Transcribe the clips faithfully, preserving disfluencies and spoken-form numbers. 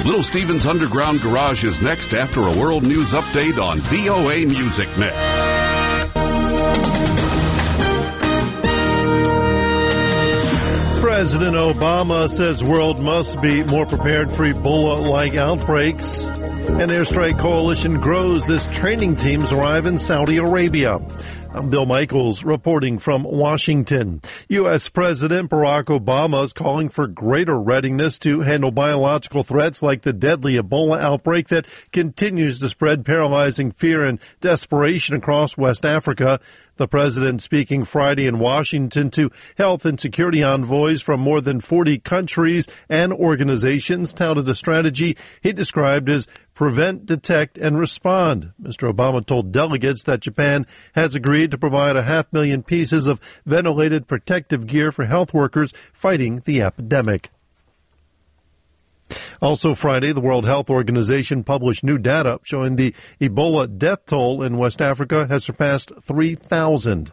Little Steven's Underground Garage is next after a world news update on V O A Music Mix. President Obama says world must be more prepared for Ebola-like outbreaks. An airstrike coalition grows as training teams arrive in Saudi Arabia. I'm Bill Michaels reporting from Washington. U S. President Barack Obama is calling for greater readiness to handle biological threats like the deadly Ebola outbreak that continues to spread paralyzing fear and desperation across West Africa. The president speaking Friday in Washington to health and security envoys from more than forty countries and organizations touted a strategy he described as prevent, detect, and respond. Mister Obama told delegates that Japan has agreed to provide a half million pieces of ventilated protective gear for health workers fighting the epidemic. Also Friday, the World Health Organization published new data showing the Ebola death toll in West Africa has surpassed three thousand.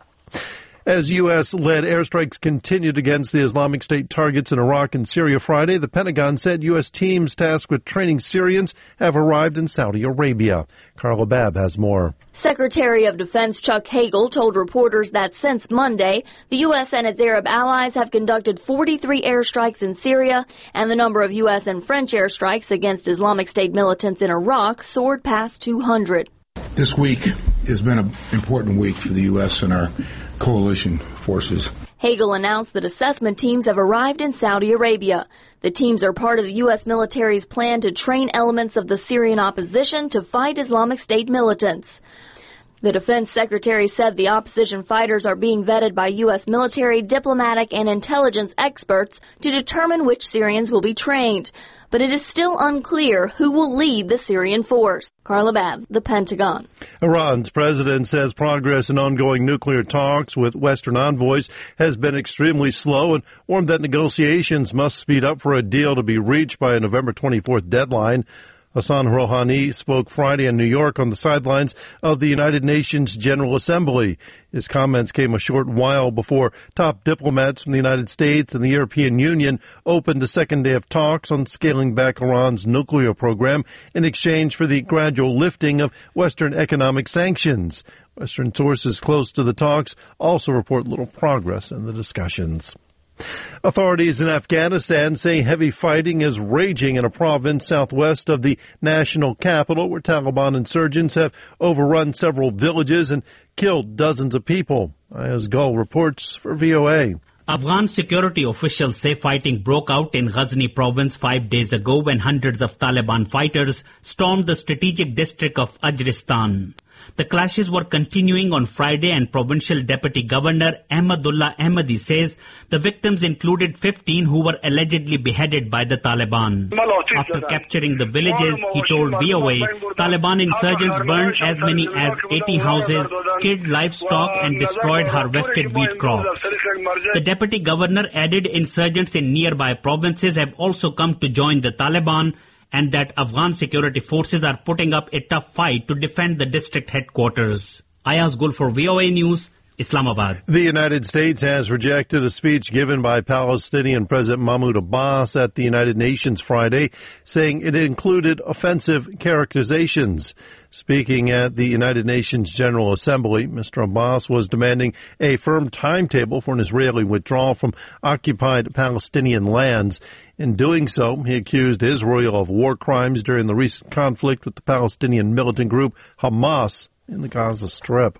As U S-led airstrikes continued against the Islamic State targets in Iraq and Syria Friday, the Pentagon said U S teams tasked with training Syrians have arrived in Saudi Arabia. Carla Babb has more. Secretary of Defense Chuck Hagel told reporters that since Monday, the U S and its Arab allies have conducted forty-three airstrikes in Syria, and the number of U S and French airstrikes against Islamic State militants in Iraq soared past two hundred. This week has been an important week for the U S and our coalition forces. Hagel announced that assessment teams have arrived in Saudi Arabia. The teams are part of the U S military's plan to train elements of the Syrian opposition to fight Islamic State militants. The defense secretary said the opposition fighters are being vetted by U S military, diplomatic, and intelligence experts to determine which Syrians will be trained. But it is still unclear who will lead the Syrian force. Carla Babb, The Pentagon. Iran's president says progress in ongoing nuclear talks with Western envoys has been extremely slow and warned that negotiations must speed up for a deal to be reached by a November twenty-fourth deadline. Hassan Rouhani spoke Friday in New York on the sidelines of the United Nations General Assembly. His comments came a short while before top diplomats from the United States and the European Union opened a second day of talks on scaling back Iran's nuclear program in exchange for the gradual lifting of Western economic sanctions. Western sources close to the talks also report little progress in the discussions. Authorities in Afghanistan say heavy fighting is raging in a province southwest of the national capital where Taliban insurgents have overrun several villages and killed dozens of people. Ayaz Gul reports for V O A. Afghan security officials say fighting broke out in Ghazni province five days ago when hundreds of Taliban fighters stormed the strategic district of Ajristan. The clashes were continuing on Friday, and Provincial Deputy Governor Ahmadullah Ahmadi says the victims included fifteen who were allegedly beheaded by the Taliban. After capturing the villages, he told V O A, Taliban insurgents burned as many as eighty houses, killed livestock and destroyed harvested wheat crops. The Deputy Governor added insurgents in nearby provinces have also come to join the Taliban, and that Afghan security forces are putting up a tough fight to defend the district headquarters. Ayaz Gul for V O A News, Islamabad. The United States has rejected a speech given by Palestinian President Mahmoud Abbas at the United Nations Friday, saying it included offensive characterizations. Speaking at the United Nations General Assembly, Mister Abbas was demanding a firm timetable for an Israeli withdrawal from occupied Palestinian lands. In doing so, he accused Israel of war crimes during the recent conflict with the Palestinian militant group Hamas in the Gaza Strip.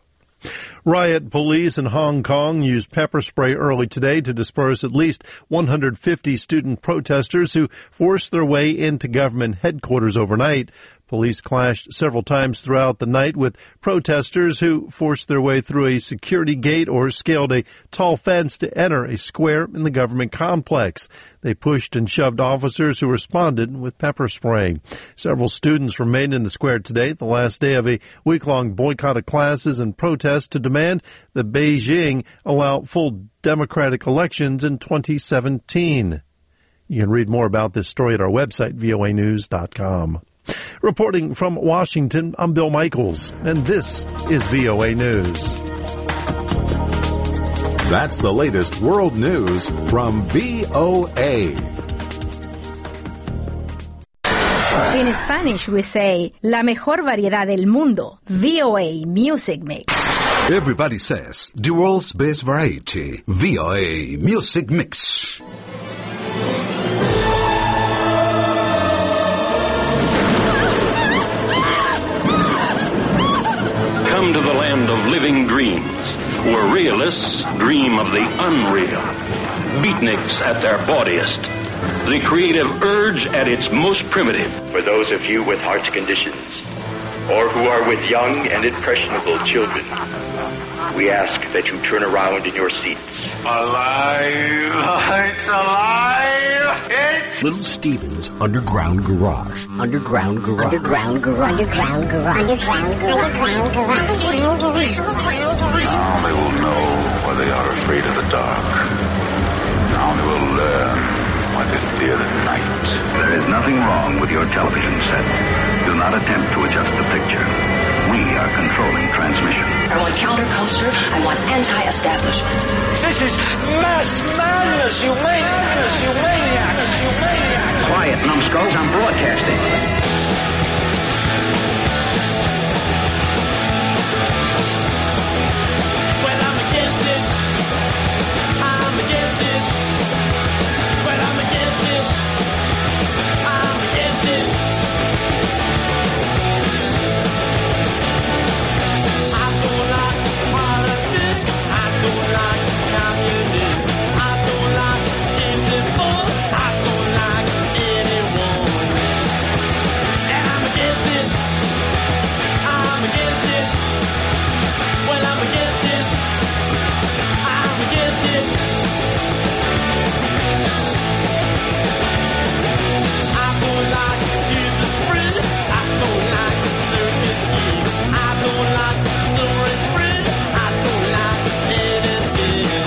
Riot police in Hong Kong used pepper spray early today to disperse at least one hundred fifty student protesters who forced their way into government headquarters overnight. Police clashed several times throughout the night with protesters who forced their way through a security gate or scaled a tall fence to enter a square in the government complex. They pushed and shoved officers who responded with pepper spray. Several students remained in the square today, the last day of a week-long boycott of classes and protest to demand that Beijing allow full democratic elections in twenty seventeen. You can read more about this story at our website, V O A news dot com. Reporting from Washington, I'm Bill Michaels, and this is V O A News. That's the latest world news from V O A. In Spanish, we say, la mejor variedad del mundo, V O A Music Mix. Everybody says, the world's best variety, V O A Music Mix. Come to the land of living dreams, where realists dream of the unreal, beatniks at their bawdiest, the creative urge at its most primitive. For those of you with heart conditions, or who are with young and impressionable children, we ask that you turn around in your seats. Alive! It's alive! It's... Little Steven's Underground Garage. Underground Garage. Underground Garage. Underground Garage. Underground Garage. Underground Garage. Now they will know why they are afraid of the dark. Now they will learn why they fear the night. There is nothing wrong with your television set. Do not attempt to adjust the picture. We are controlling transmission. I want counterculture. I want anti-establishment. This is mass madness, you maniacs, you maniacs, you maniacs. Quiet, numbskulls, I'm broadcasting. Well, I'm against it. I'm against it. Well, I'm against it. I'm against it. I don't like politics. I don't like communists. I don't like indifference. I don't like anyone. And I'm against it. I'm against it. Well, I'm against it. I'm against it. I don't like Jesus Christ. I don't like circus schemes. I don't like Soren's friends. I don't like anything.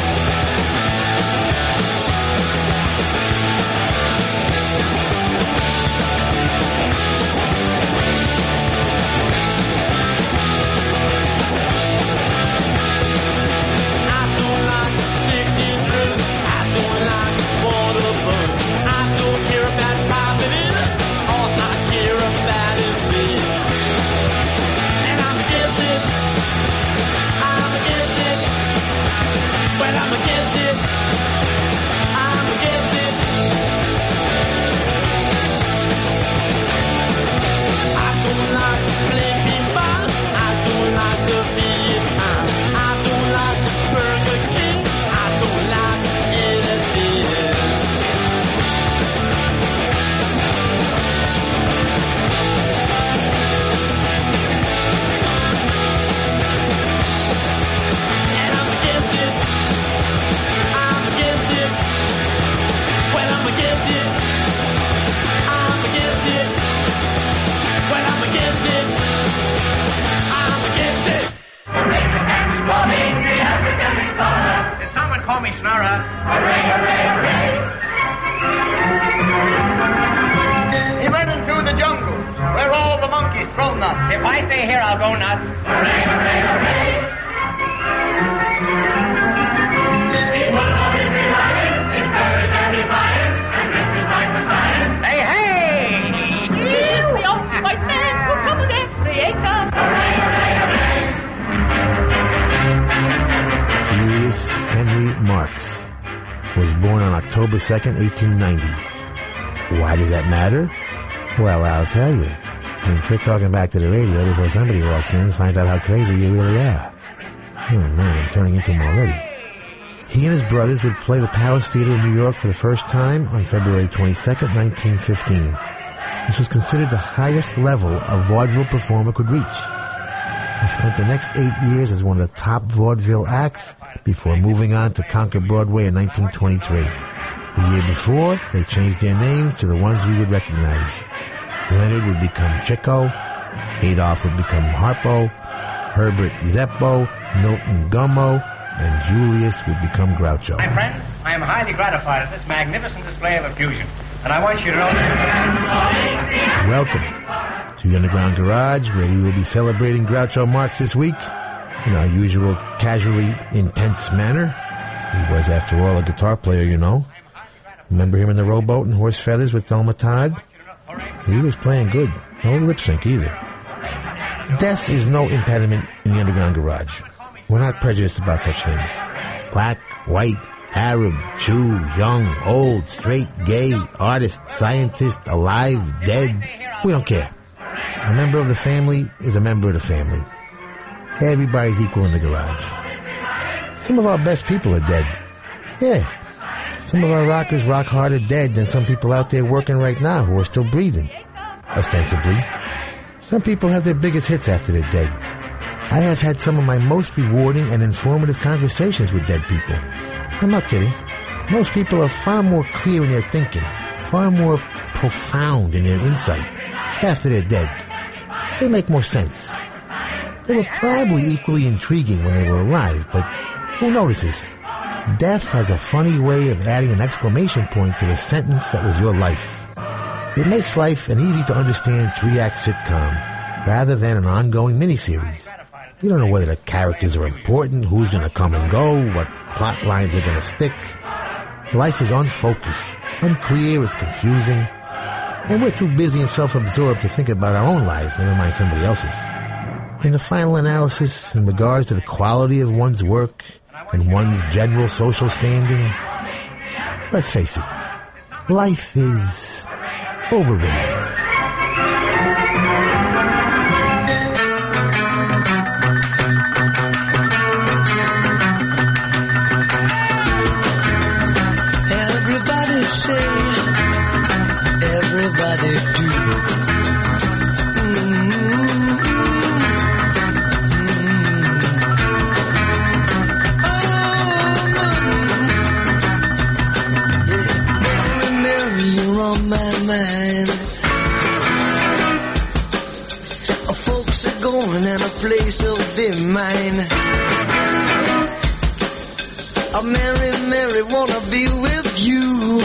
I don't like sixteen drugs. I don't like water bugs. I don't care about poverty. All I care about is this. And I'm against it. I'm against it. Well, I'm against it. I'm against it. I don't like plain people. I don't like the Vietnam. I don't like Burger King. I don't like anything. And I'm against it. I'm against it. Well, I'm against it. I'm against it. Well, I'm against it. I'm against it. Did someone call me Snorra? Hooray, hooray, hooray. He went into the jungle where all the monkeys throw nuts. If I stay here, I'll go nuts. Hooray, hooray, hooray. He will always be lion, in courage and defiance, and this is life for science. Hey, hey! Here we are, my friends, who come with their creator. Hooray, hooray, hooray. Julius Henry Marx was born on October second, eighteen ninety. Why does that matter? Well, I'll tell you. And quit talking back to the radio before somebody walks in and finds out how crazy you really are. Oh man, I'm turning into him already. He and his brothers would play the Palace Theater in New York for the first time on February twenty-second, nineteen fifteen. This was considered the highest level a vaudeville performer could reach. They spent the next eight years as one of the top vaudeville acts before moving on to conquer Broadway in nineteen twenty-three. The year before, they changed their names to the ones we would recognize. Leonard would become Chico, Adolph would become Harpo, Herbert Zeppo, Milton Gummo, and Julius would become Groucho. My friends, I am highly gratified at this magnificent display of effusion, and I want you to know that... Welcome to the Underground Garage, where we will be celebrating Groucho Marx this week in our usual casually intense manner. He was, after all, a guitar player, you know. Remember him in the rowboat and horse feathers with Thelma Todd? He was playing good. No lip sync either. Death is no impediment in the Underground Garage. We're not prejudiced about such things. Black, white, Arab, Jew, young, old, straight, gay, artist, scientist, alive, dead. We don't care. A member of the family is a member of the family. Everybody's equal in the garage. Some of our best people are dead. Yeah. Some of our rockers rock harder dead than some people out there working right now who are still breathing. Ostensibly. Some people have their biggest hits after they're dead. I have had some of my most rewarding and informative conversations with dead people. I'm not kidding. Most people are far more clear in their thinking, far more profound in their insight after they're dead. They make more sense. They were probably equally intriguing when they were alive, but who notices? Death has a funny way of adding an exclamation point to the sentence that was your life. It makes life an easy-to-understand three-act sitcom rather than an ongoing miniseries. You don't know whether the characters are important, who's going to come and go, what plot lines are going to stick. Life is unfocused. It's unclear. It's confusing. And we're too busy and self-absorbed to think about our own lives, never mind somebody else's. In the final analysis, in regards to the quality of one's work and one's general social standing, let's face it, life is overrated. Everybody say, everybody do. Mm-hmm. And a place of their mind. A Mary, Mary wanna be with you.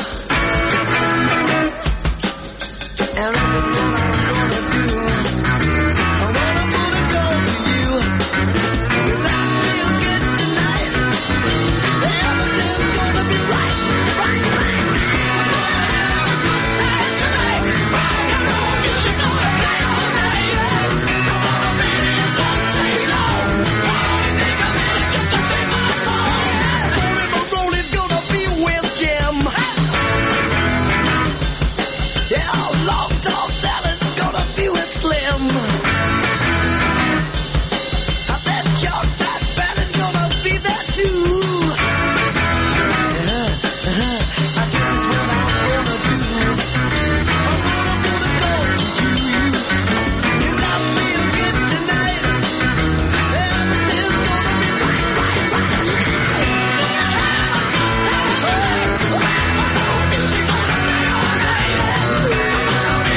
And everything I'm gonna do, I wanna wanna go to you. 'Cause I feel good tonight. Everything's gonna be right, right, right. I'm gonna have a good time tonight. Rock and roll music gonna play all night. Come on, baby, it won't take long. Why don't you take a minute just to sing my song? Rolling, but rolling's gonna be with Jim. Yeah, long tall salad's gonna be with Slim. I bet Chalk Tight Fan is gonna be there too. Yeah, uh-huh. I guess it's what I'm gonna do. I'm gonna, gonna go to you. 'Cause I feel good tonight. Everything's gonna be right, right, right. Yeah. Music gonna play all night. Come on,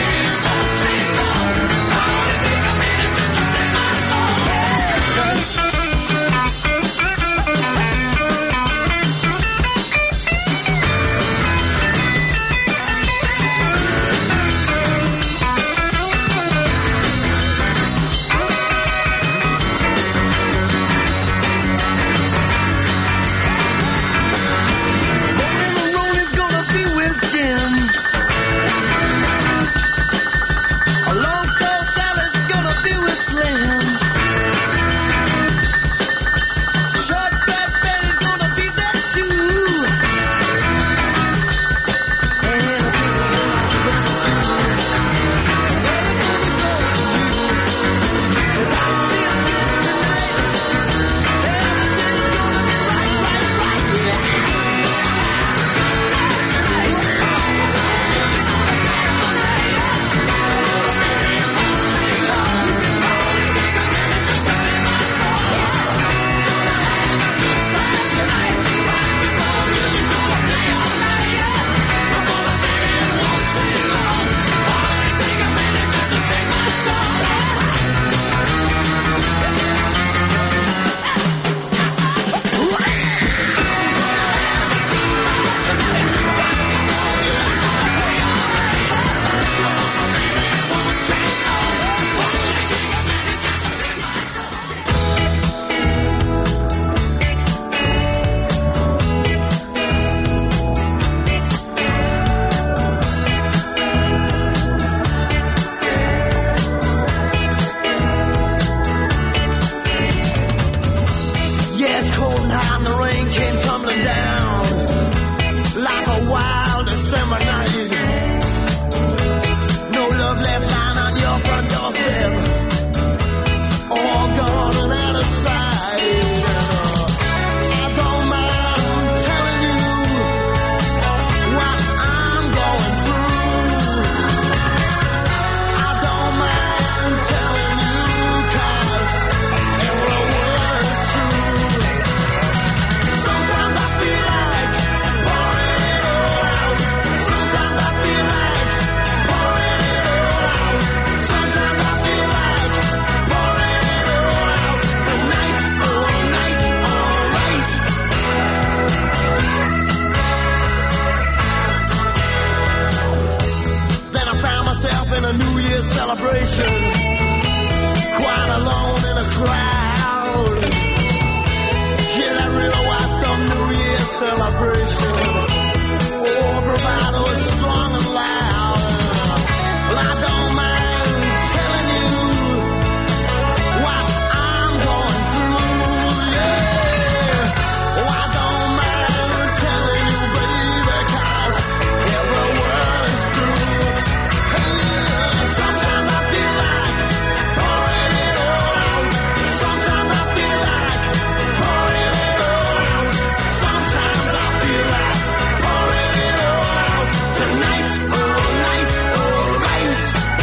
myself in a New Year's celebration, quite alone in a crowd. Yeah, that really was some New Year's celebration. Oh, bravado is strong and loud. Well, I don't mind telling you what I'm going through, yeah. Oh, I don't mind telling you, baby, 'cause every word is true. Hey, sometimes I feel like pouring it all out. Sometimes I feel like pouring it all out. Sometimes I feel like pouring it all out. Tonight, all night, all right.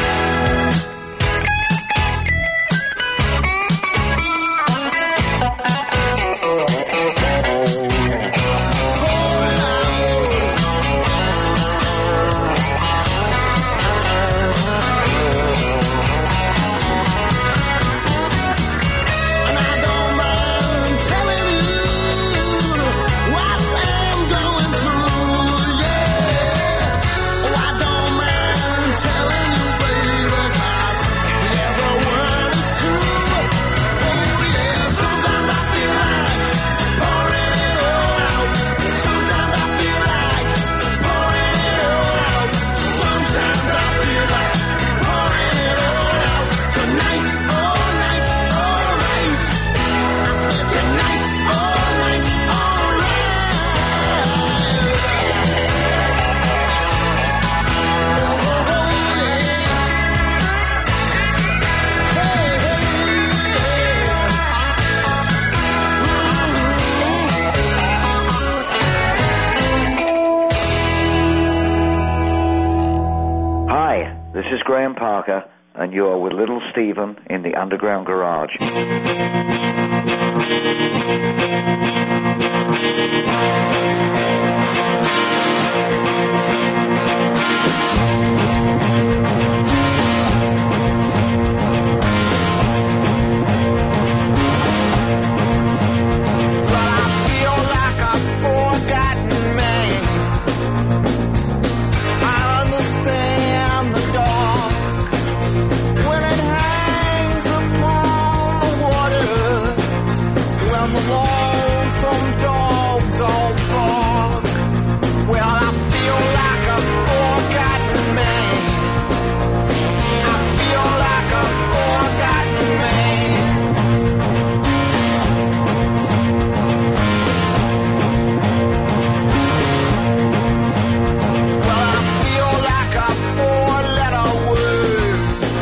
And I don't mind telling you what I'm going through, yeah. Oh, I don't mind telling you, baby, 'cause every word is true. Oh, yeah, sometimes I feel like pouring it all out. Sometimes I feel like pouring it all out. Sometimes I feel like pouring it all out. Tonight, all night, all right. I said tonight, all night, all right. Oh, yeah. Hey, Hi, this is Graham Parker, and you are with Little Stephen in the Underground Garage. Feel like a forgotten man. I understand the dark when it hangs upon the water, when the lonesome dogs all bark. Well, I feel like a forgotten man. I feel like a forgotten man. Well, I feel like a four-letter word.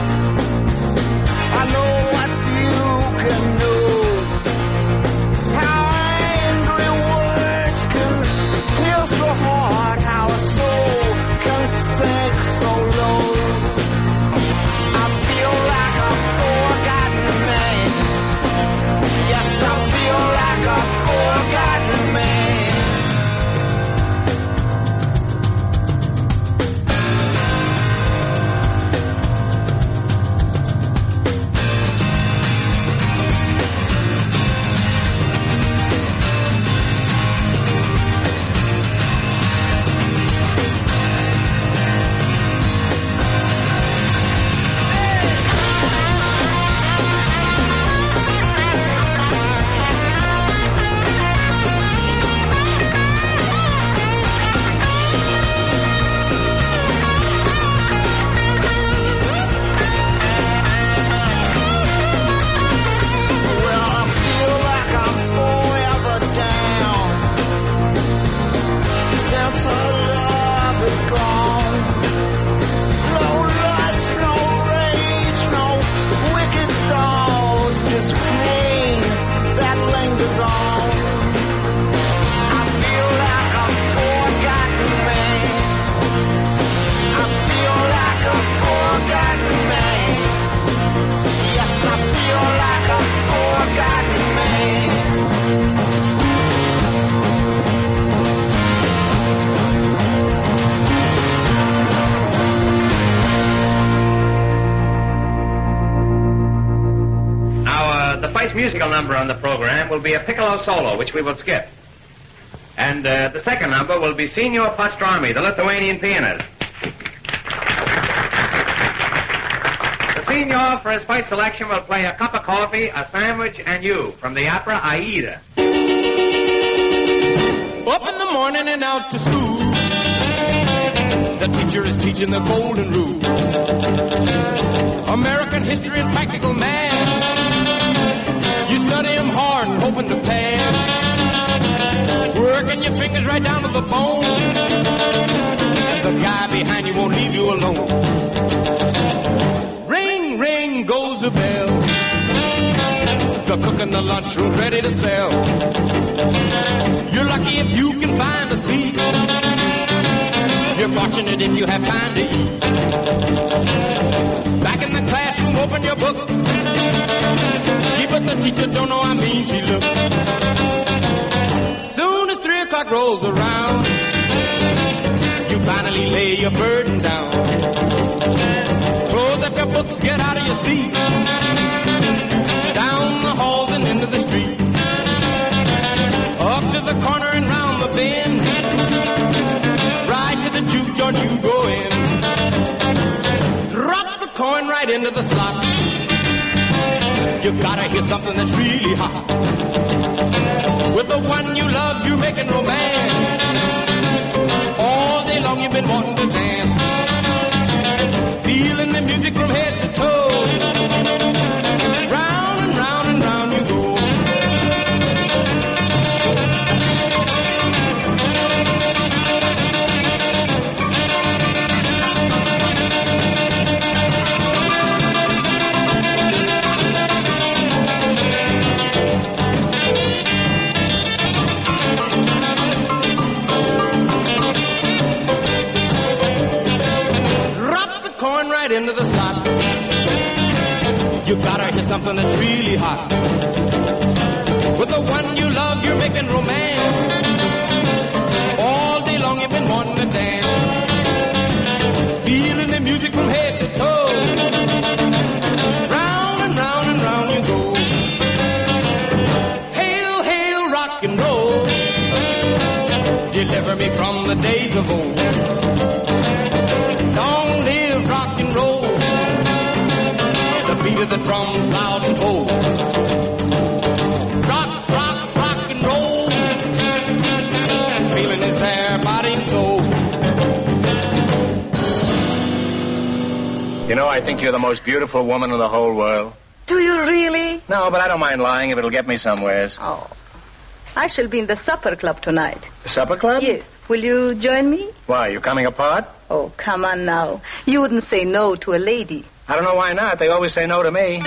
I know what you can know. How angry words can pierce the heart. How a soul can sink so low. I feel like a forgotten man. Yes, I feel like a forgotten man. Well, I feel like I'm forever down since her love is gone. No lust, no rage, no wicked thoughts, just pain that lingers on. I feel like a forgotten man. I feel like a forgotten man. Yes, I feel like a forgotten man. Now, uh, the first musical number on the program will be a piccolo solo, which we will skip. And uh, the second number will be Signor Pastrami, the Lithuanian pianist. Senor, for his first selection, will play A Cup of Coffee, A Sandwich, and You from the opera Aida. Up in the morning and out to school. The teacher is teaching the golden rule. American history and practical math. You study them hard and hoping to pass. Working your fingers right down to the bone. And the guy behind you won't leave you alone. Ring, ring goes the bell. The cook in the lunchroom's ready to sell. You're lucky if you can find a seat. You're fortunate if you have time to eat. Back in the classroom, open your books. Gee, but the teacher don't know how mean she looks. Soon as three o'clock rolls around, you finally lay your burden down. Close up your books, get out of your seat. Down the halls and into the street. Up to the corner and round the bend. Right to the juke joint you go in. Drop the coin right into the slot. You gotta hear something that's really hot. With the one you love, you're making romance. All day long you've been wanting to dance. Feeling the music from head to toe. Round and round and round you go. Right into the slot. You gotta hear something that's really hot. With the one you love, you're making romance. All day long you've been wanting to dance. Feeling the music from head to toe. Round and round and round you go. Hail, hail, rock and roll. Deliver me from the days of old. Long live rock and roll. The beat of the drums loud and bold. Rock, rock, rock and roll. Feeling is there, body and soul. You know, I think you're the most beautiful woman in the whole world. Do you really? No, but I don't mind lying if it'll get me somewheres. Oh. I shall be in the supper club tonight. The supper club? Yes. Will you join me? Why, you coming apart? Oh, come on now. You wouldn't say no to a lady. I don't know why not. They always say no to me.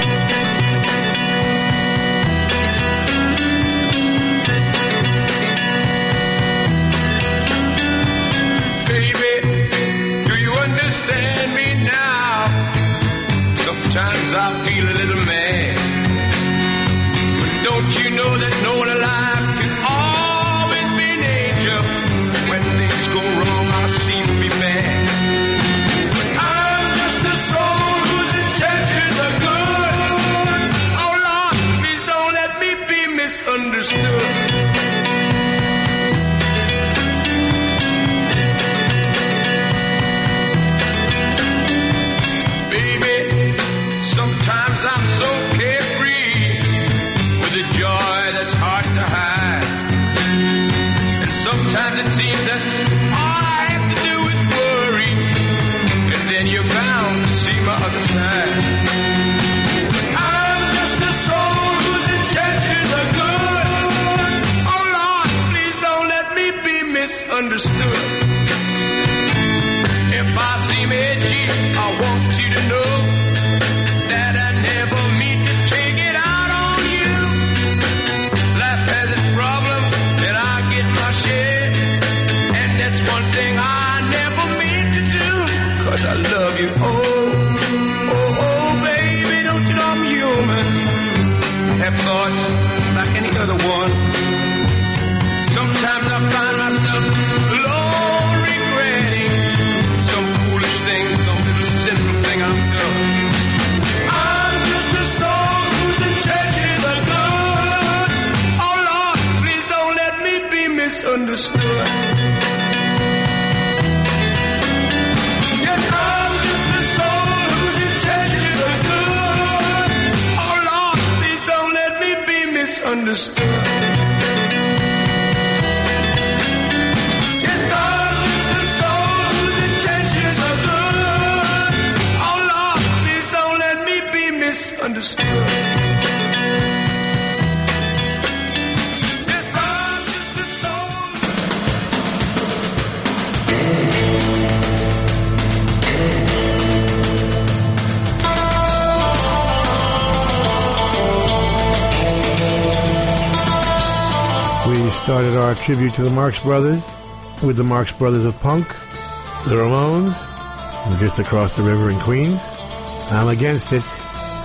Baby, do you understand me now? Sometimes I feel a little mad. But don't you know that no one alive can always be an angel? When things go wrong, I seem to be bad. But I'm just a soul whose intentions are good. Oh Lord, please don't let me be misunderstood. Baby, sometimes I'm so carefree with a joy that's hard to hide. And sometimes it seems that all I have to do is worry, and then you're bound to see my other side. I'm just a soul whose intentions are good. Oh Lord, please don't let me be misunderstood. If I seem edgy, I want you to know that I never mean to take it out on you. Life has its problems, and I get my share. And that's one thing I never mean to do, 'cause I love you. Oh, oh, oh, baby, don't you know I'm human? I have thoughts like any other one. Sometimes I find myself alone regretting some foolish thing, some little sinful thing I've done. I'm just a soul whose intentions are good. Oh Lord, please don't let me be misunderstood. Yes, I'm just a soul whose intentions are good. misunderstood. Yes, I'm just a soul whose intentions are good. Oh Lord, please don't let me be misunderstood. Yes, I'm just a soul. We started our tribute to the Marx Brothers with the Marx Brothers of Punk, the Ramones, and just across the river in Queens. I'm against it.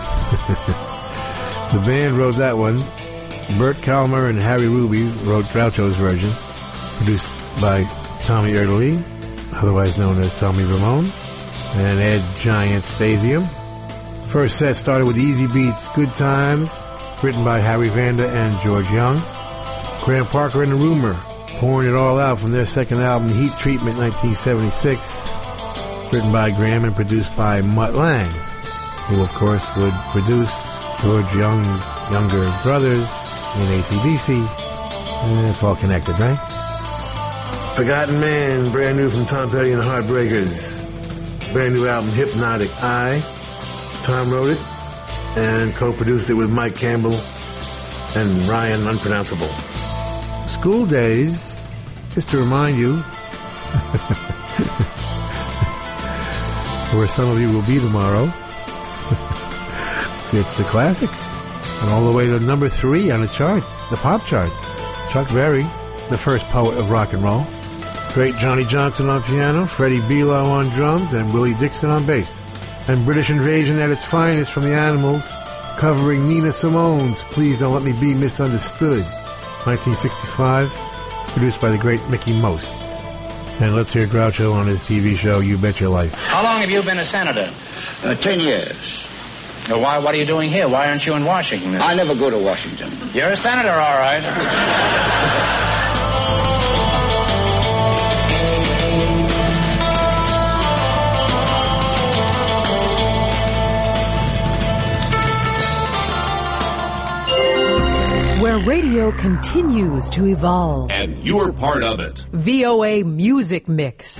The band wrote that one. Bert Kalmer and Harry Ruby wrote Groucho's version, produced by Tommy Erdelyi, otherwise known as Tommy Ramone, and Ed Giant Stasium. First set started with Easy Beats, Good Times, written by Harry Vanda and George Young. Graham Parker and the Rumor, pouring it all out from their second album, Heat Treatment, nineteen seventy-six, written by Graham and produced by Mutt Lange, who of course would produce George Young's younger brothers in A C D C. And it's all connected, right? Forgotten Man, brand new from Tom Petty and the Heartbreakers. Brand new album, Hypnotic Eye. Tom wrote it and co-produced it with Mike Campbell and Ryan Unpronounceable. School Days, just to remind you, where some of you will be tomorrow, it's the classic, and all the way to number three on the charts, the pop charts. Chuck Berry, the first poet of rock and roll. Great Johnny Johnson on piano, Freddie Below on drums, and Willie Dixon on bass. And British Invasion at its finest from the Animals, covering Nina Simone's Please Don't Let Me Be Misunderstood, nineteen sixty-five, produced by the great Mickey Most. And let's hear Groucho on his T V show, You Bet Your Life. How long have you been a senator? Uh, ten years. Well, why, what are you doing here? Why aren't you in Washington? I never go to Washington. You're a senator, all right. Where radio continues to evolve. And you're part of it. V O A Music Mix.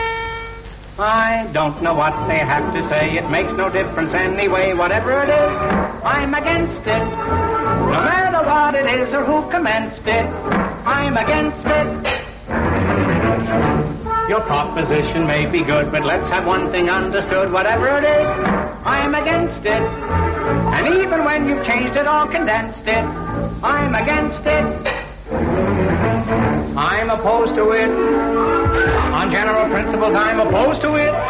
I don't know what they have to say. It makes no difference anyway. Whatever it is, I'm against it. No matter what it is or who commenced it, I'm against it. Your proposition may be good, but let's have one thing understood. Whatever it is, I'm against it. And even when you've changed it or condensed it, I'm against it. I'm opposed to it. On general principles, I'm opposed to it.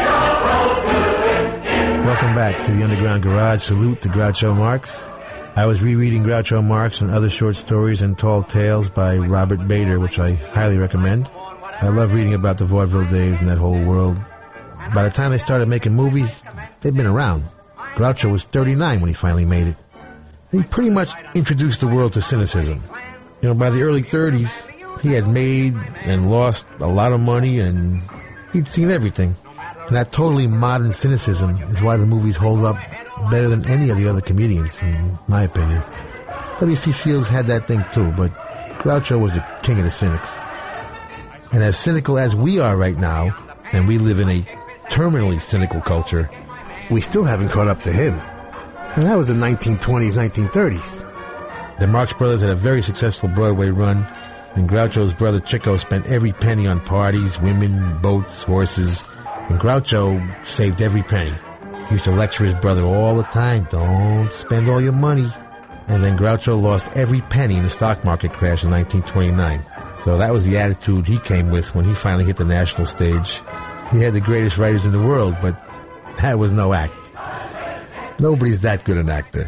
Welcome back to the Underground Garage. Salute to Groucho Marx. I was rereading Groucho Marx and other short stories and tall tales by Robert Bader, which I highly recommend. I love reading about the vaudeville days and that whole world. By the time they started making movies, they'd been around. Groucho was thirty-nine when he finally made it. He pretty much introduced the world to cynicism. You know, by the early thirties, he had made and lost a lot of money, and he'd seen everything. And that totally modern cynicism is why the movies hold up better than any of the other comedians, in my opinion. W C. Fields had that thing too, but Groucho was the king of the cynics. And as cynical as we are right now, and we live in a terminally cynical culture, we still haven't caught up to him. And that was the nineteen twenties, nineteen thirties. The Marx Brothers had a very successful Broadway run, and Groucho's brother Chico spent every penny on parties, women, boats, horses, and Groucho saved every penny. He used to lecture his brother all the time, don't spend all your money. And then Groucho lost every penny in the stock market crash in nineteen twenty-nine. So that was the attitude he came with when he finally hit the national stage. He had the greatest writers in the world, but that was no act. Nobody's that good an actor.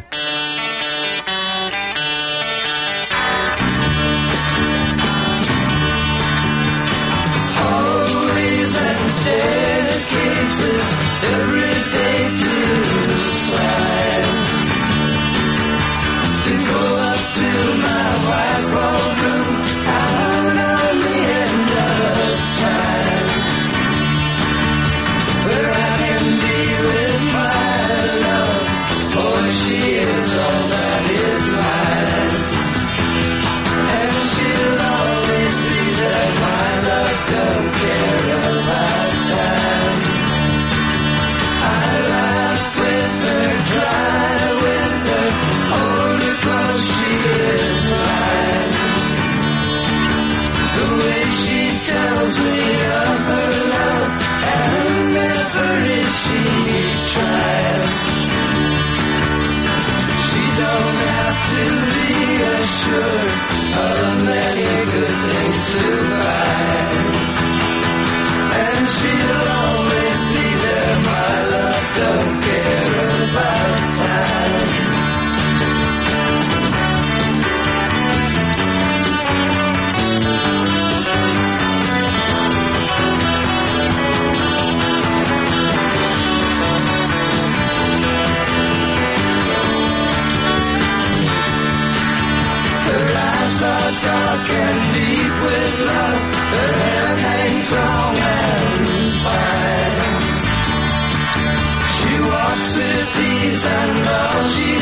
Hallways and staircases, every day to climb. To go up to my white walled room out on the end of time, where I can be with my love, for she is all that is mine.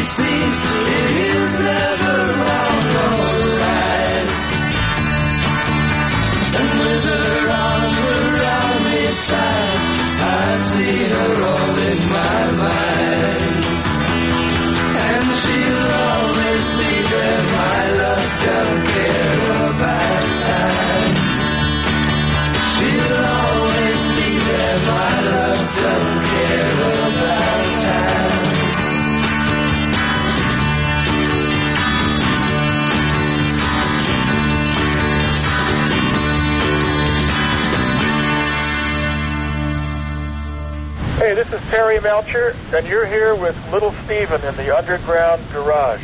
sees it is never wrong, alright. And with her arms around me tight, I see her all in my mind. And she'll always be there, my love, don't care about time. She'll always be there, my love, don't care about time. Hey, this is Terry Melcher, and you're here with Little Steven in the Underground Garage.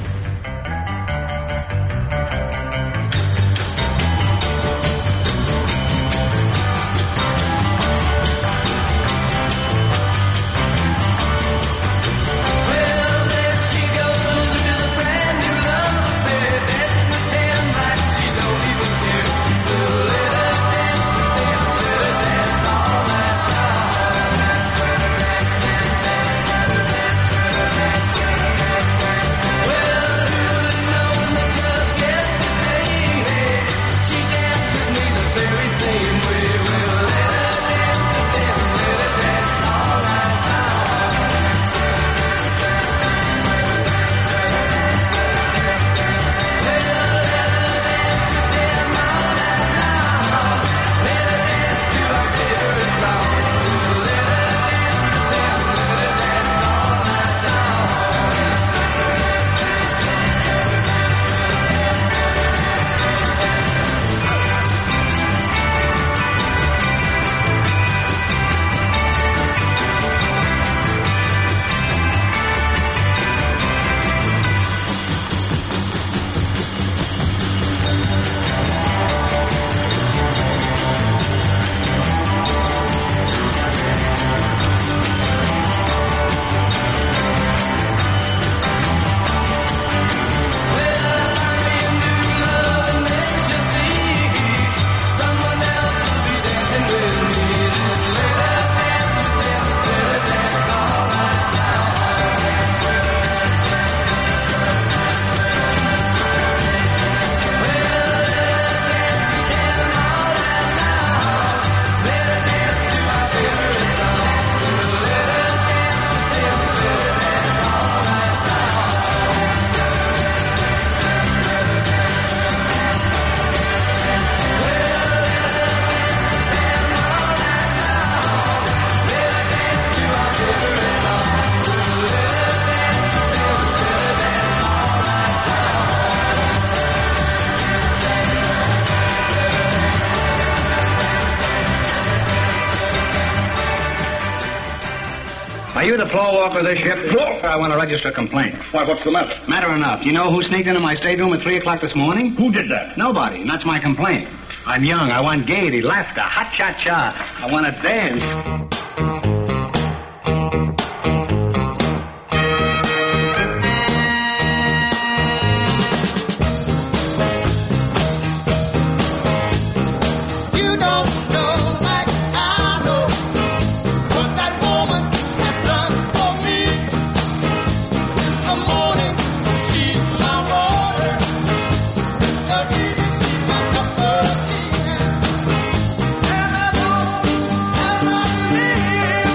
Are you the floor walker of this ship? Floor? I want to register a complaint. Why, what's the matter? Matter enough. You know who sneaked into my stateroom at three o'clock this morning? Who did that? Nobody, and that's my complaint. I'm young. I want gaiety, laughter, hot cha-cha. I want to dance. Yeah.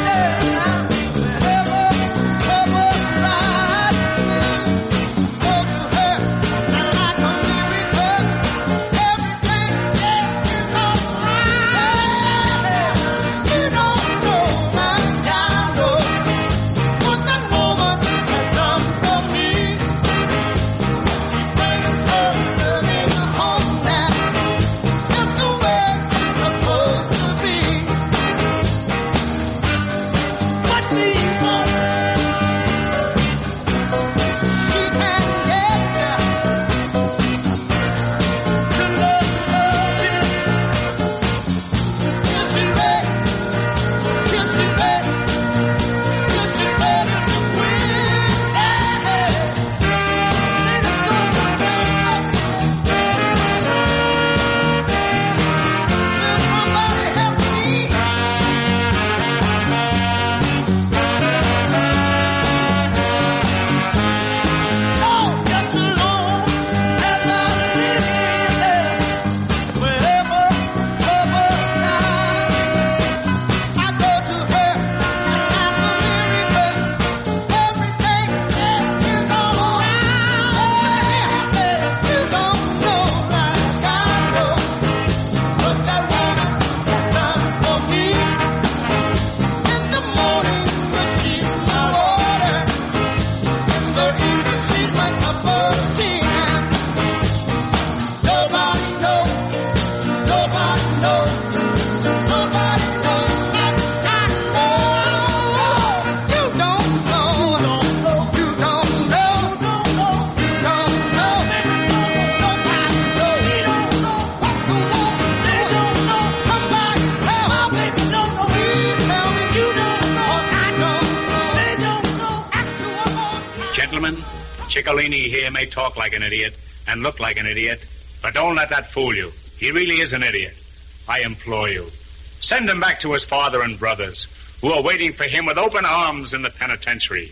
gentlemen, Ciccolini here may talk like an idiot and look like an idiot, but don't let that fool you. He really is an idiot. I implore you. Send him back to his father and brothers, who are waiting for him with open arms in the penitentiary.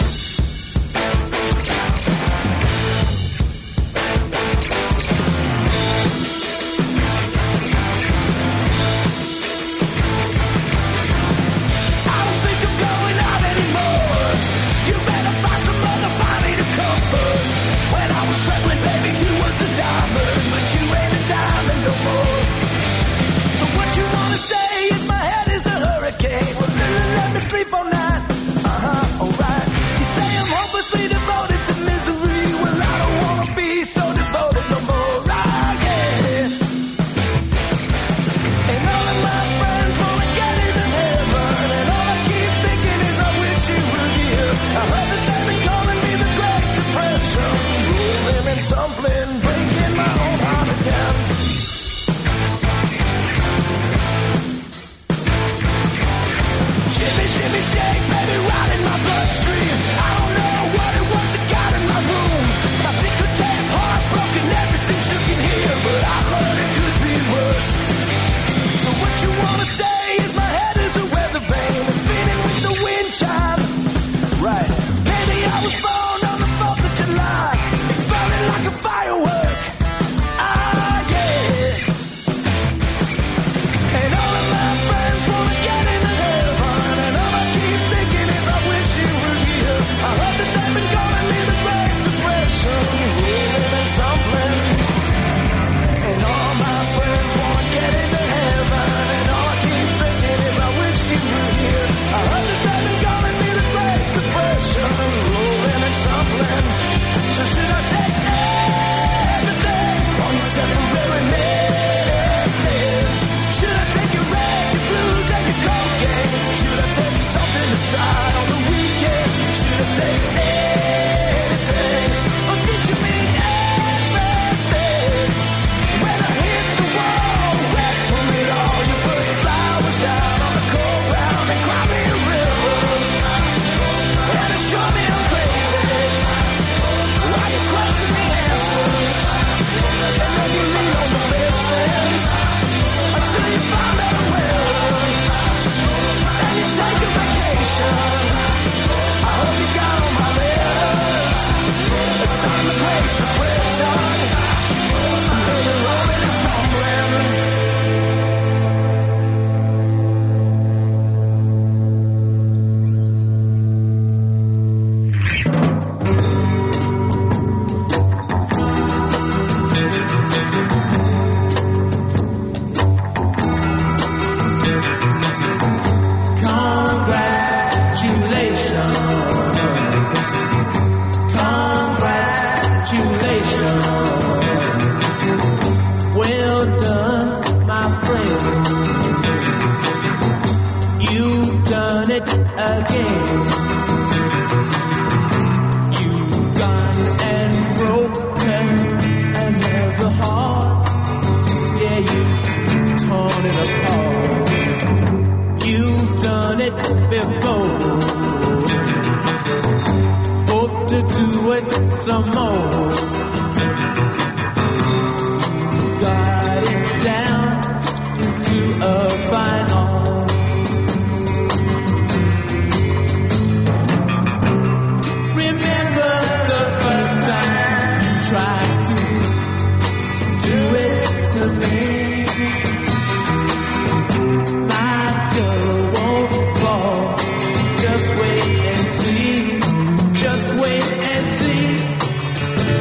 Sleep all night. Uh-huh, alright. You say I'm hopelessly devoted to misery. Well, I don't wanna be so devoted no more. Ah, yeah. And all of my friends wanna get into heaven, and all I keep thinking is I wish you were here. I heard that they've been calling me the Great Depression, rolling and tumbling, breaking my own heart again. Shimmy, shimmy, shake, baby, right in my bloodstream. I don't know what it was that got in my room. My ticker-tape, heartbroken, everything shook in here, but I heard it could be worse. So what you wanna say is my head is the weather vane, it's spinning with the wind chime. Right. Maybe I was born on the fourth of July, exploding like a firework. Ah, yeah. And all of my friends wanna get into heaven, and all I keep thinking is I wish you were here. I heard that they've been calling me the Great Depression, rolling and tumbling. And all my friends wanna get into heaven, and all I keep thinking is I wish you were here. I heard that they've been calling me the Great Depression, rolling and tumbling. So should I take everything on your temporary medicines? Should I take your reds, your blues, and your cocaine? Should I take something to try on the weekend? Should I take anything? Or did you mean everything? When I hit the wall, wax from it all, you put flowers down on the cold ground and cry me a river. And it sure me I'm crazy. Why you question the answers? And then you lean on the best friends until you find better weather, and you take a vacation. I hope you got on my letters. It's time to play depression. I'm really rolling and tumbling. Well done, my friend. You've done it again. You've gone and broken another heart. Yeah, you've torn it apart. You've done it before. Hope to do it some more. Got it down to a fine art. Remember the first time you tried to do it to me. My girl won't fall. Just wait and see. Just wait and see.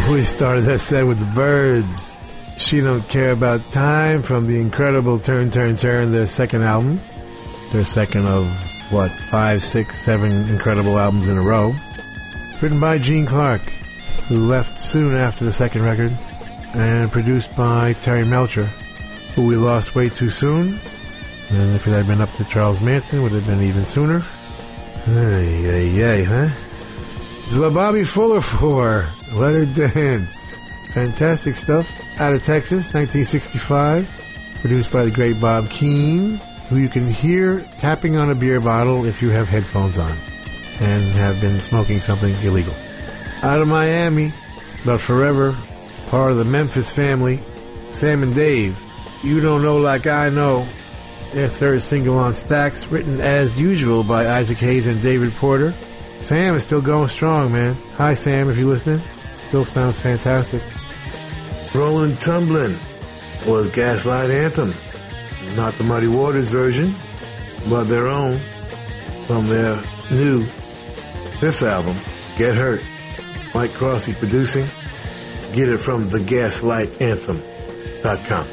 We started that set with the Birds. She Don't Care About Time from the incredible Turn, Turn, Turn, their second album. Their second of, what, five, six, seven incredible albums in a row. Written by Gene Clark, who left soon after the second record, and produced by Terry Melcher, who we lost way too soon. And if it had been up to Charles Manson, it would have been even sooner. Ay, ay, ay, huh? The Bobby Fuller Four, Let Her Dance. Fantastic stuff. Out of Texas, nineteen sixty-five. Produced by the great Bob Keane, who you can hear tapping on a beer bottle if you have headphones on and have been smoking something illegal. Out of Miami, but forever part of the Memphis family, Sam and Dave, You Don't Know Like I Know. Their third single on Stax, written as usual by Isaac Hayes and David Porter. Sam is still going strong, man. Hi, Sam, if you're listening. Still sounds fantastic. Rollin' Tumblin' was Gaslight Anthem. Not the Muddy Waters version, but their own, from their new fifth album, Get Hurt. Mike Crossy producing. Get it from the gaslight anthem dot com.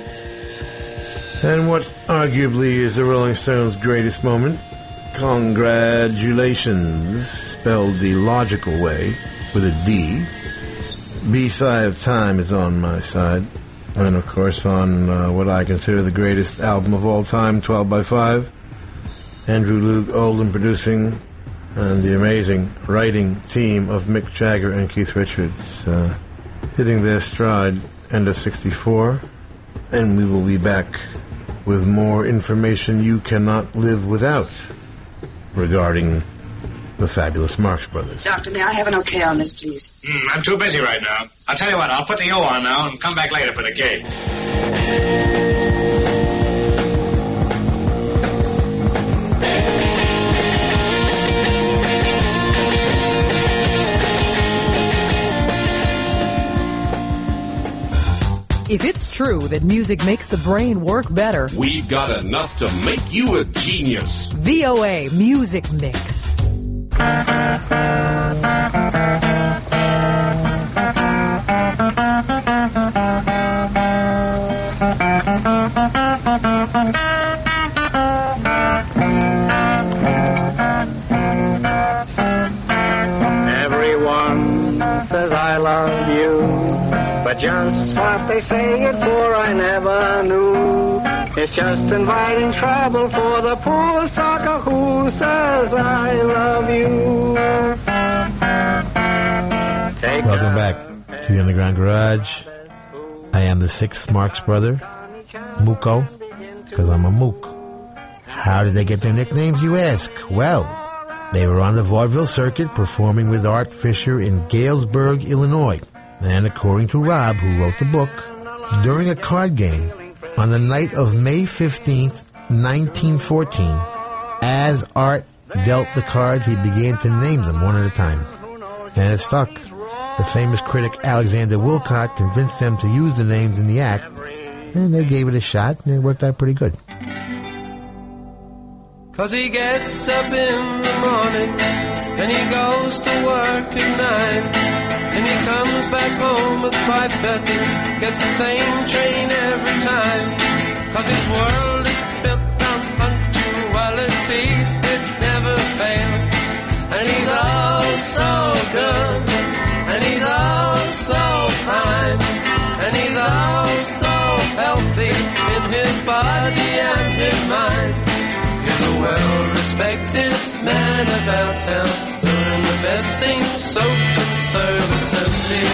And what arguably is the Rolling Stones' greatest moment, Congratulations, spelled the logical way, with a D. B-side of Time is on my side. And of course on uh, what I consider the greatest album of all time, twelve by five. Andrew Loog Oldham producing, and the amazing writing team of Mick Jagger and Keith Richards uh, hitting their stride end of sixty-four. And we will be back with more information you cannot live without regarding the fabulous Marx Brothers. Doctor, may I have an okay on this, please? Mm, I'm too busy right now. I'll tell you what, I'll put the O on now and come back later for the K. If it's true that music makes the brain work better, we've got enough to make you a genius. V O A Music Mix. Everyone says I love you, but just what they say it for I never knew. It's just inviting trouble for the poor sucker who says I love you. Take Welcome back to the Underground Garage. I am the sixth Marx brother, Muko, because I'm a mook. How did they get their nicknames, you ask? Well, they were on the vaudeville circuit performing with Art Fisher in Galesburg, Illinois. And according to Rob, who wrote the book, during a card game on the night of May fifteenth, nineteen fourteen, as Art dealt the cards, he began to name them one at a time. And it stuck. The famous critic Alexander Wilcott convinced them to use the names in the act, and they gave it a shot, and it worked out pretty good. Cause he gets up in the morning, and he goes to work at nine, and he comes back home at five thirty, gets the same train every time. Cause his world is built on punctuality, it never fails. And he's all so good, and he's all so fine, and he's all so healthy in his body and his mind. He's a well-respected man about town, doing the best things so conservatively.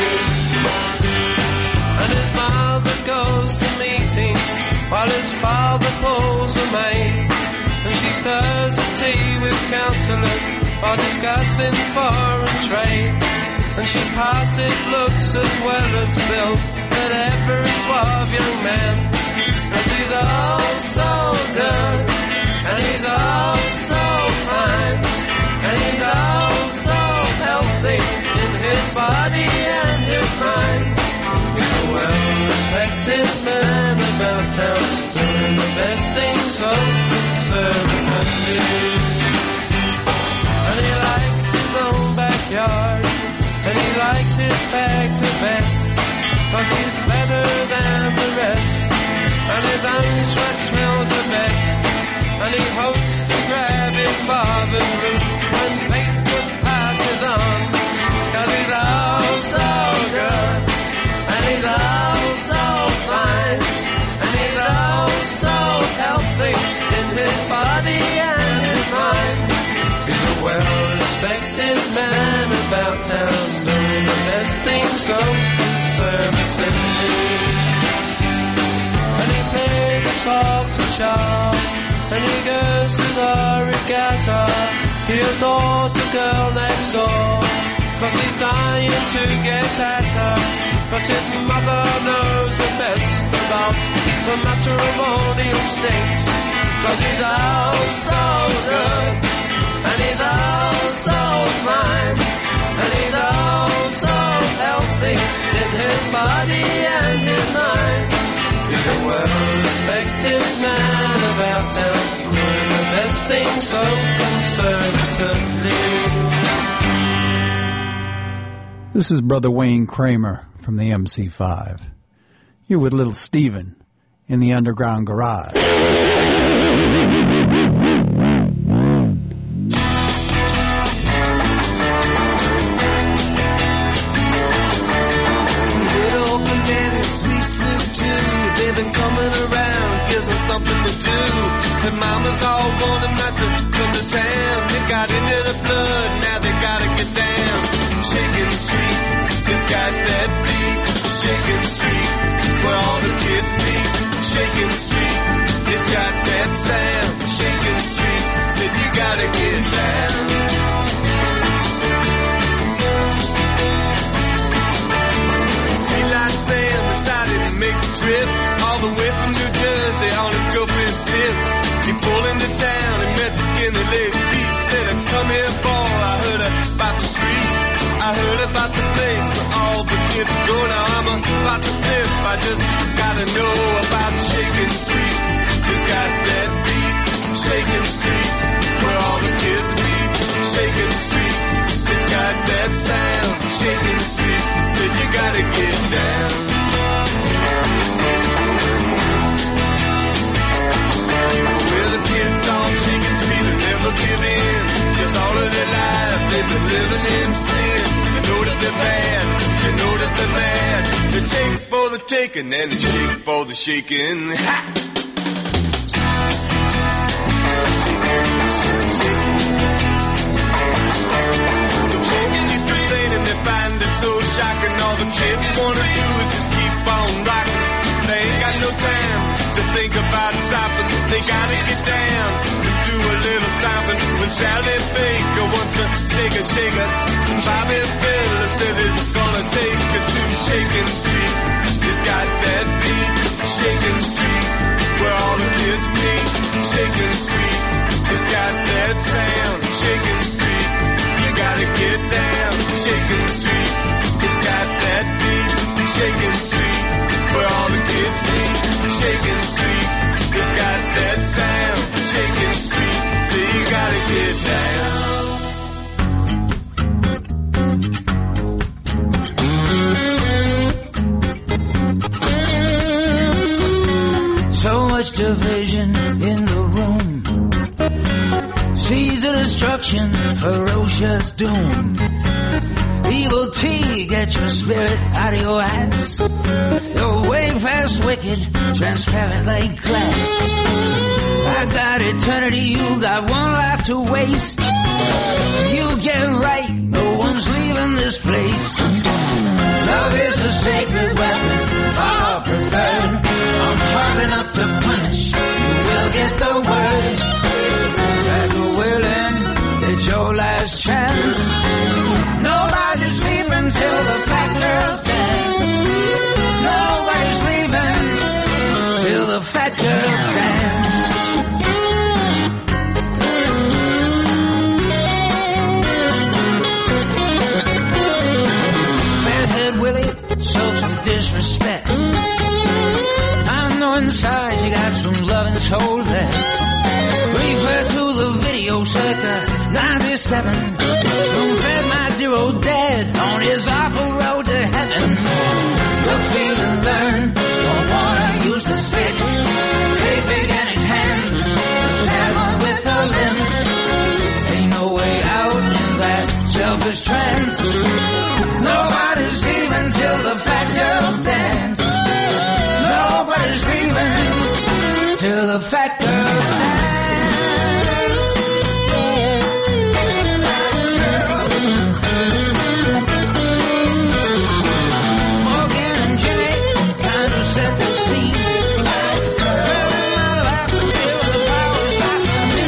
And his mother goes to meetings while his father pulls a maid, and she stirs the tea with counsellors while discussing foreign trade. And she passes looks as well as bills at every suave young man. And she's all so good, and he's all so fine, and he's all so healthy in his body and his mind. He's a well-respected man about town, doing the best things so conservatively. And he likes his own backyard, and he likes his bags of best, cause he's better than the rest. And his own sweat smells the best. And he hopes to grab his father's root when Fleetwood passes on. Cause he's all so good. And he's all so fine. And he's all so healthy in his body and his mind. He's a well-respected man about town, doing the best thing so conservatively. And he plays his folk to shop, and he goes to the regatta. He adores the girl next door, cause he's dying to get at her. But his mother knows the best about the matrimonial snakes, cause he's all so good, and he's all so fine, and he's all so healthy in his body and his mind. He's a well-respected man about town, doing the best thing so conservatively. This is Brother Wayne Kramer from the M C five. You're with Little Steven in the Underground Garage. They've been coming around, gives them something to do. And mamas all want them not to come to town. They got into the blood, now they gotta get down. Shaking Street, it's got that beat. Shaking Street, where all the kids meet. Shaking Street, it's got that sound. Shaking Street, said you gotta get down. Streetlight Sam decided to make the trip all the way from New Jersey on his girlfriend's tip. He pulled into town and met Skinny Lady Pete. Said, come here, boy, I heard about the street. I heard about the place where all the kids go. Now I'm about to flip, I just gotta know about Shaking Street. It's got that beat. Shaking Street, where all the kids meet. Shaking Street, it's got that sound. Shaking Street, said you gotta get down. Where the kids on Shaking Street will never give in. Just all of their lives they've been living in sin. You know that they're bad, you know that they're mad. They take for the taking and they shake for the shaking. Ha! They find it so shocking. All the kids wanna do is just keep on rocking. They ain't got no time to think about stopping. They gotta get down and do a little stomping. With Sally Faker wants to shake a shaker. Bobby Phillips said it's gonna take her to Shaking Street. It's got that beat. Shaking Street, where all the kids meet. Shaking Street, it's got that sound. Shaking Street, you gotta get down. Shaking Street, it's got that beat. Shaking Street, where all the kids meet. Shaking Street, it's got that sound. Shaking Street, so you gotta get down. So much division in the room. Seeds of destruction, ferocious doom. Evil tea, get your spirit out of your ass. You're way past wicked, transparent like glass. I got eternity, you got one life to waste. You get right, no one's leaving this place. Love is a sacred weapon, far preferred. I'm hard enough to punish, you will get the word. Back a willing, it's your last chance. Nobody's leaving till the fat girls dance. Nobody's leaving till the fat girls dance. Fathead Willie soaks with disrespect. I know inside you got some loving soul left. Refer to the video circa ninety-seven. Spoon fed my dear old dad on his awful road to heaven. Look for till the fat girl dance. Morgan and Jenny kind of set the scene. Fell in my lap until the powers got me.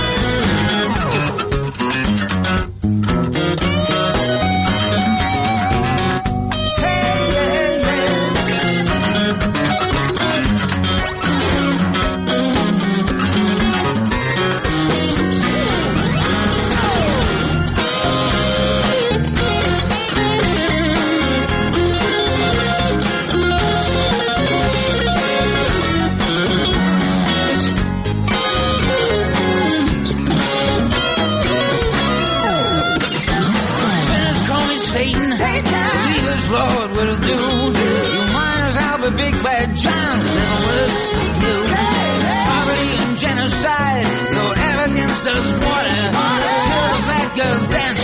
Sinners call me Satan. Believers, Lord, will do. You miners, I'll be Big Bad John. Never works for you. Poverty and genocide. Lord, evidence does water. Till the fat girls dance.